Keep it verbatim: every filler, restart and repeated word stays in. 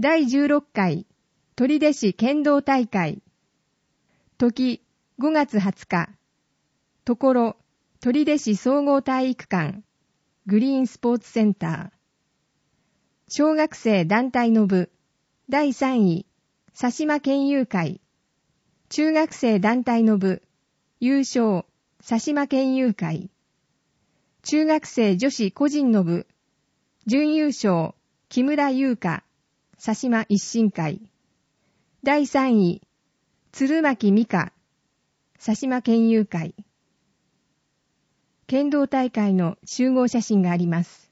だいじゅうろっかい取手市剣道大会。時ごがつはつか。ところ取手市総合体育館グリーンスポーツセンター。小学生団体の部だいさんい佐島県友会。中学生団体の部優勝佐島県友会。中学生女子個人の部準優勝木村優香佐島一心会。だいさんい鶴巻美香佐島県友会。剣道大会の集合写真があります。